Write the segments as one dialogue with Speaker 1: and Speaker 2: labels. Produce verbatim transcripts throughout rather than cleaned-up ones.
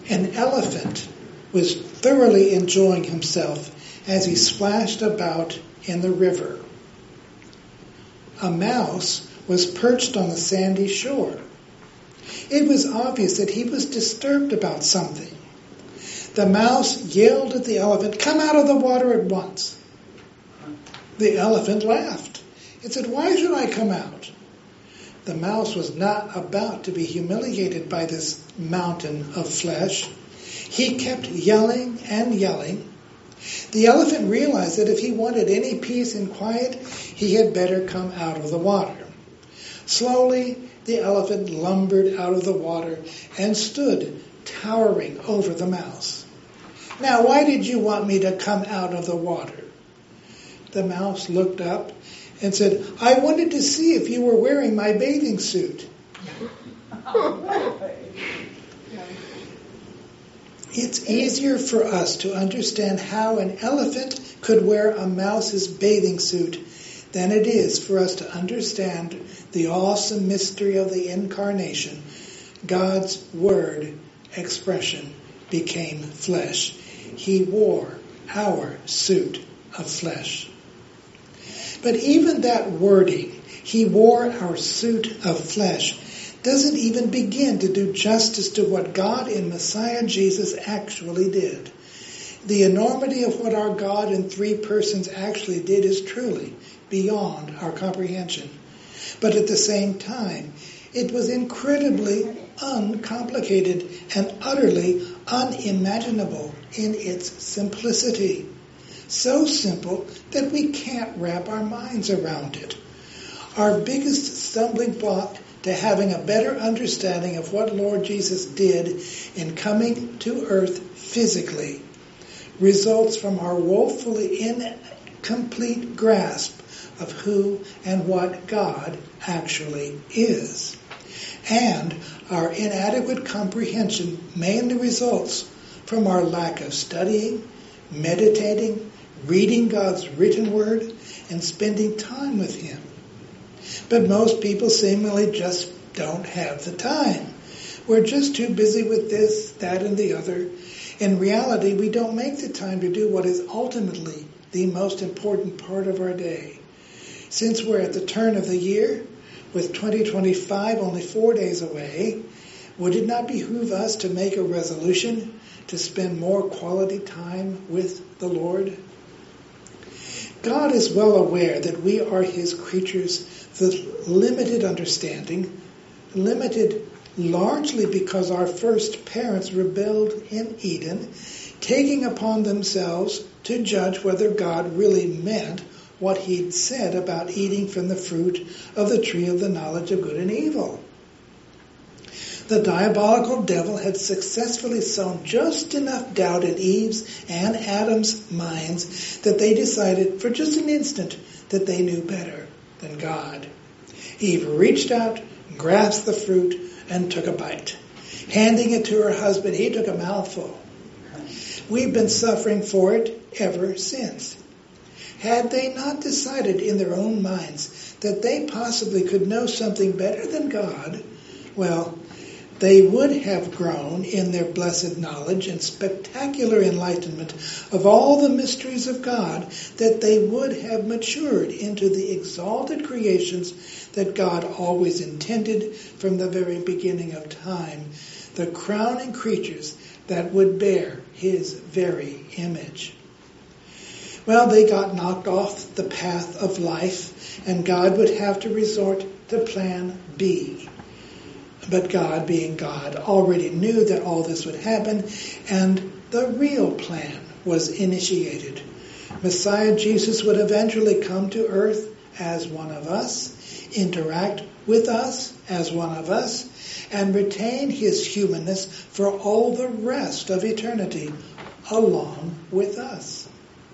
Speaker 1: An elephant was thoroughly enjoying himself as he splashed about in the river. A mouse was perched on the sandy shore. It was obvious that he was disturbed about something. The mouse yelled at the elephant, "Come out of the water at once." The elephant laughed. It said, "Why should I come out?" The mouse was not about to be humiliated by this mountain of flesh. He kept yelling and yelling. The elephant realized that if he wanted any peace and quiet, he had better come out of the water. Slowly, the elephant lumbered out of the water and stood towering over the mouse. "Now, why did you want me to come out of the water?" The mouse looked up and said, "I wanted to see if you were wearing my bathing suit." It's easier for us to understand how an elephant could wear a mouse's bathing suit than it is for us to understand the awesome mystery of the incarnation. God's word expression became flesh. He wore our suit of flesh. But even that wording, he wore our suit of flesh, doesn't even begin to do justice to what God in Messiah Jesus actually did. The enormity of what our God in three persons actually did is truly beyond our comprehension. But at the same time, it was incredibly uncomplicated and utterly unimaginable in its simplicity. So simple that we can't wrap our minds around it. Our biggest stumbling block to having a better understanding of what Lord Jesus did in coming to earth physically results from our woefully incomplete grasp of who and what God actually is. And our inadequate comprehension mainly results from our lack of studying, meditating, reading God's written word, and spending time with Him. But most people seemingly just don't have the time. We're just too busy with this, that, and the other. In reality, we don't make the time to do what is ultimately the most important part of our day. Since we're at the turn of the year, with twenty twenty-five only four days away, would it not behoove us to make a resolution to spend more quality time with the Lord? God is well aware that we are His creatures with limited understanding, limited largely because our first parents rebelled in Eden, taking upon themselves to judge whether God really meant what He'd said about eating from the fruit of the tree of the knowledge of good and evil. The diabolical devil had successfully sown just enough doubt in Eve's and Adam's minds that they decided for just an instant that they knew better than God. Eve reached out, grasped the fruit, and took a bite. Handing it to her husband, he took a mouthful. We've been suffering for it ever since. Had they not decided in their own minds that they possibly could know something better than God, well, they would have grown in their blessed knowledge and spectacular enlightenment of all the mysteries of God, that they would have matured into the exalted creations that God always intended from the very beginning of time, the crowning creatures that would bear His very image. Well, they got knocked off the path of life, and God would have to resort to plan B. But God, being God, already knew that all this would happen, and the real plan was initiated. Messiah Jesus would eventually come to earth as one of us, interact with us as one of us, and retain His humanness for all the rest of eternity along with us.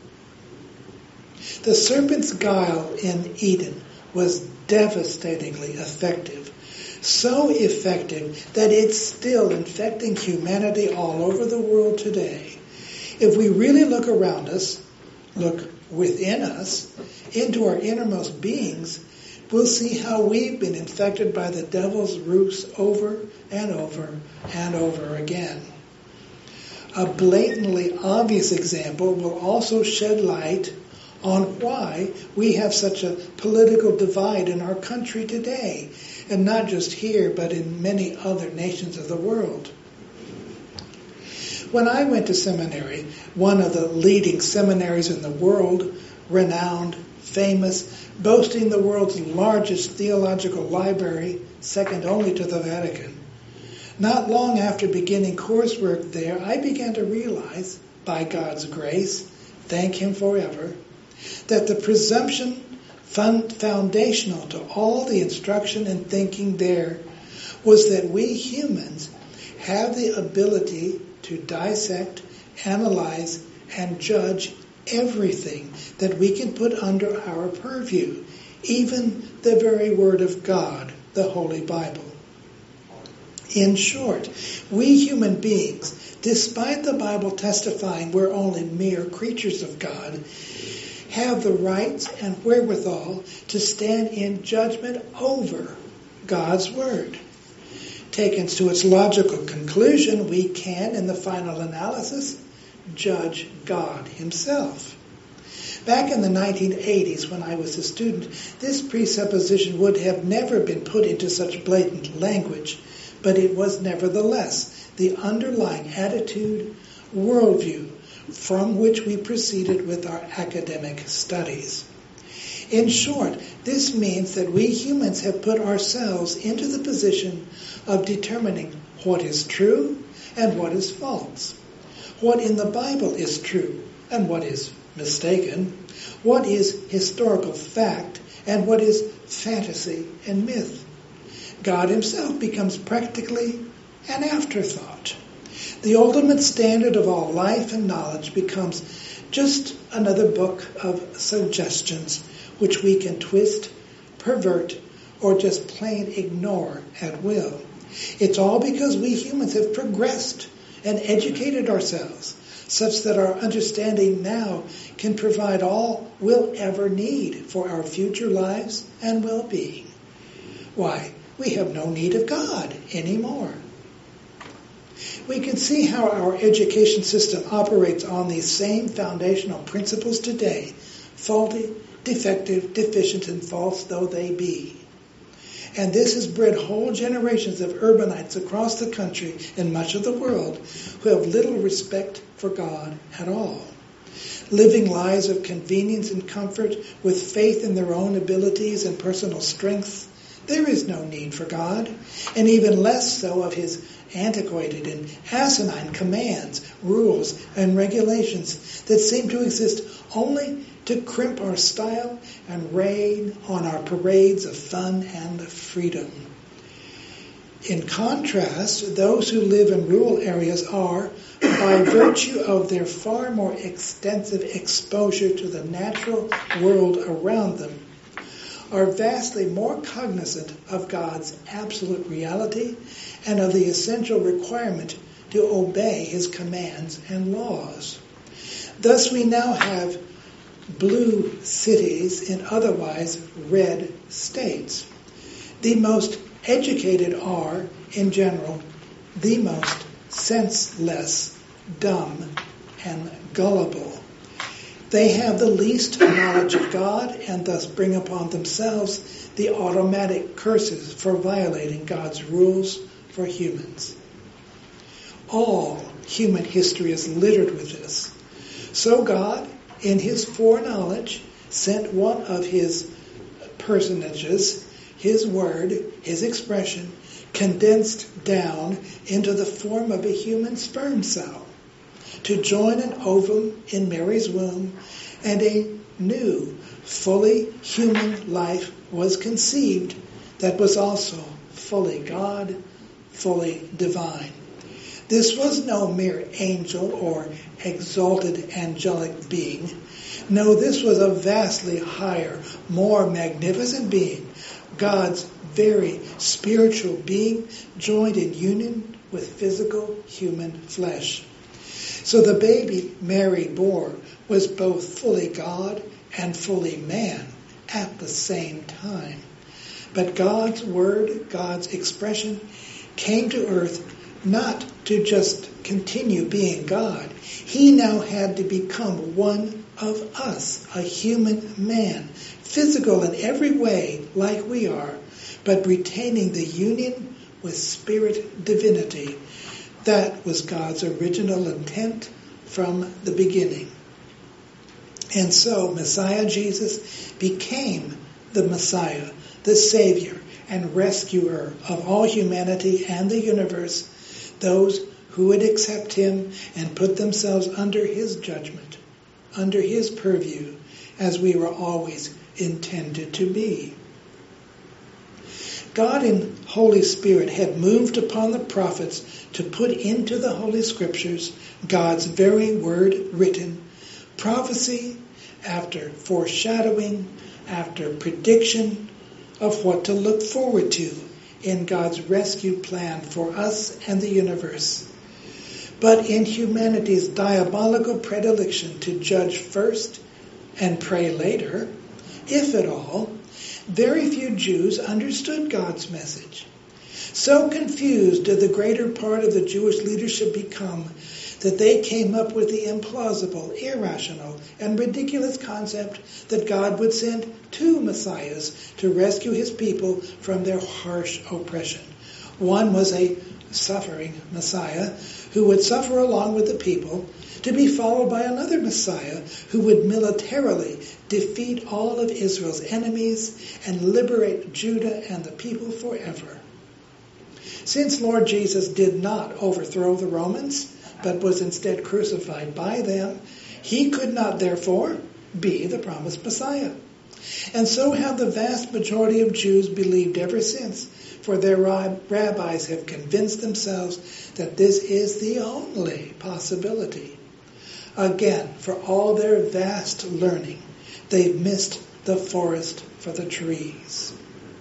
Speaker 1: The serpent's guile in Eden was devastatingly effective. So effective that it's still infecting humanity all over the world today. If we really look around us, look within us, into our innermost beings, we'll see how we've been infected by the devil's ruse over and over and over again. A blatantly obvious example will also shed light on why we have such a political divide in our country today, and not just here, but in many other nations of the world. When I went to seminary, one of the leading seminaries in the world, renowned, famous, boasting the world's largest theological library, second only to the Vatican. Not long after beginning coursework there, I began to realize, by God's grace, thank Him forever, that the presumption foundational to all the instruction and thinking there was that we humans have the ability to dissect, analyze, and judge everything that we can put under our purview, even the very Word of God, the Holy Bible. In short, we human beings, despite the Bible testifying we're only mere creatures of God, have the rights and wherewithal to stand in judgment over God's Word. Taken to its logical conclusion, we can, in the final analysis, judge God Himself. Back in the nineteen eighties, when I was a student, this presupposition would have never been put into such blatant language, but it was nevertheless the underlying attitude, worldview, from which we proceeded with our academic studies. In short, this means that we humans have put ourselves into the position of determining what is true and what is false, what in the Bible is true and what is mistaken, what is historical fact and what is fantasy and myth. God Himself becomes practically an afterthought. The ultimate standard of all life and knowledge becomes just another book of suggestions which we can twist, pervert, or just plain ignore at will. It's all because we humans have progressed and educated ourselves such that our understanding now can provide all we'll ever need for our future lives and well-being. Why, we have no need of God anymore. We can see how our education system operates on these same foundational principles today, faulty, defective, deficient, and false though they be. And this has bred whole generations of urbanites across the country and much of the world who have little respect for God at all. Living lives of convenience and comfort with faith in their own abilities and personal strength, there is no need for God, and even less so of His antiquated and asinine commands, rules, and regulations that seem to exist only to crimp our style and rain on our parades of fun and freedom. In contrast, those who live in rural areas are, by virtue of their far more extensive exposure to the natural world around them, are vastly more cognizant of God's absolute reality and of the essential requirement to obey His commands and laws. Thus we now have blue cities in otherwise red states. The most educated are, in general, the most senseless, dumb, and gullible. They have the least knowledge of God and thus bring upon themselves the automatic curses for violating God's rules for humans. All human history is littered with this. So God, in His foreknowledge, sent one of His personages, His word, His expression, condensed down into the form of a human sperm cell, to join an ovum in Mary's womb, and a new, fully human life was conceived that was also fully God, fully divine. This was no mere angel or exalted angelic being. No, this was a vastly higher, more magnificent being, God's very spiritual being, joined in union with physical human flesh. So the baby Mary bore was both fully God and fully man at the same time. But God's word, God's expression, came to earth not to just continue being God. He now had to become one of us, a human man, physical in every way like we are, but retaining the union with spirit divinity. That was God's original intent from the beginning. And so Messiah Jesus became the Messiah, the Savior and rescuer of all humanity and the universe, those who would accept him and put themselves under his judgment, under his purview, as we were always intended to be. God in Holy Spirit had moved upon the prophets to put into the Holy Scriptures God's very word written, prophecy after foreshadowing, after prediction of what to look forward to in God's rescue plan for us and the universe. But in humanity's diabolical predilection to judge first and pray later, if at all, very few Jews understood God's message. So confused did the greater part of the Jewish leadership become that they came up with the implausible, irrational, and ridiculous concept that God would send two messiahs to rescue his people from their harsh oppression. One was a suffering Messiah who would suffer along with the people, to be followed by another Messiah who would militarily defeat all of Israel's enemies and liberate Judah and the people forever. Since Lord Jesus did not overthrow the Romans, but was instead crucified by them, he could not therefore be the promised Messiah. And so have the vast majority of Jews believed ever since, for their rabbis have convinced themselves that this is the only possibility. Again, for all their vast learning, they've missed the forest for the trees.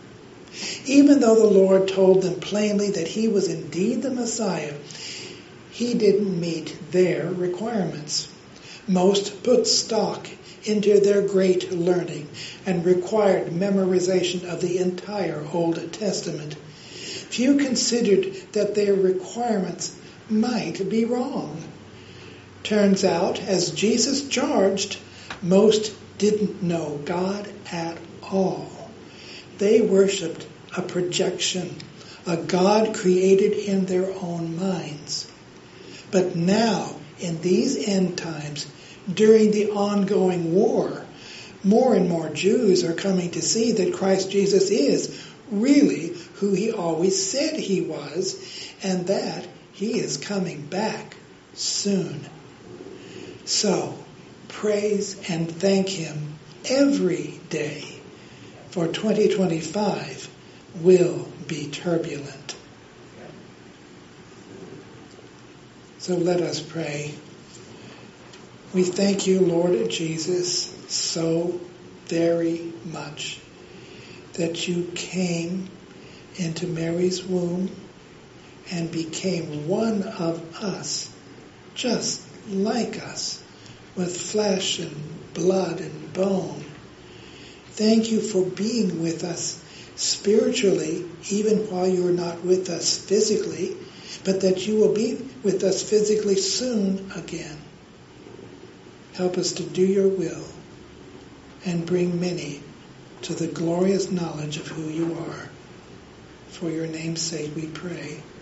Speaker 1: Even though the Lord told them plainly that he was indeed the Messiah, he didn't meet their requirements. Most put stock into their great learning and required memorization of the entire Old Testament. Few considered that their requirements might be wrong. Turns out, as Jesus charged, most didn't know God at all. They worshipped a projection, a God created in their own minds. But now, in these end times, during the ongoing war, more and more Jews are coming to see that Christ Jesus is really who he always said he was, and that he is coming back soon. So, praise and thank him every day, for twenty twenty-five will be turbulent. So let us pray. We thank you, Lord Jesus, so very much that you came into Mary's womb and became one of us, just like us, with flesh and blood and bone. Thank you for being with us spiritually, even while you're not with us physically, but that you will be with us physically soon again. Help us to do your will and bring many to the glorious knowledge of who you are. For your name's sake we pray.